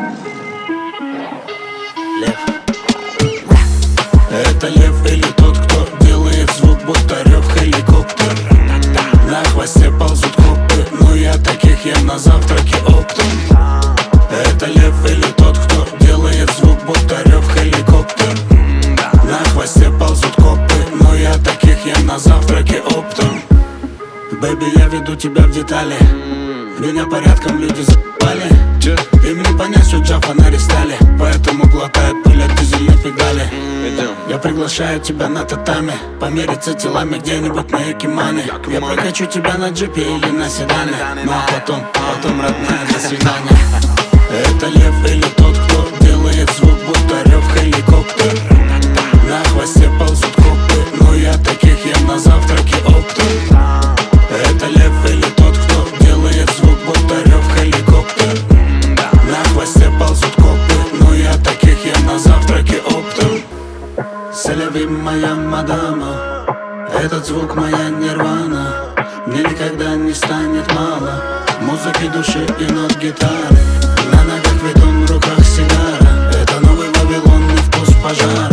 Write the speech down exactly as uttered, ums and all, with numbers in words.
Лев. Это лев или тот, кто делает звук, будто рев хеликоптер. На хвосте ползут копы, но я таких ем на завтраке оптом. Это лев или тот, кто делает звук, будто рев хеликоптер. На хвосте ползут копы, но я таких ем на завтраке оптом. Бэби, я веду тебя в детали. Меня порядком люди за***ли. Им не понять, что джа фонари стали, поэтому глотает пыль от дизельной педали. Я приглашаю тебя на татами, помериться телами где-нибудь на Якимане. Я прокачу тебя на джипе или на седане. Ну а потом, потом, родная, до свидания. Это лев или тот, кто делает звук, будто рев хеликоптер. На хвосте ползут копы, но я таких ем на завтраке оптом. Это лев или тот, кто делает звук, будто рев хеликоптер. На хвосте ползут копы, но я таких ем на завтраке оптом. Селеви, моя мадама, этот звук моя нирвана. Мне никогда не станет мало музыки, души и нот гитары. На ногах ведун, в руках сигара. Это новый Вавилон, не вкус пожара.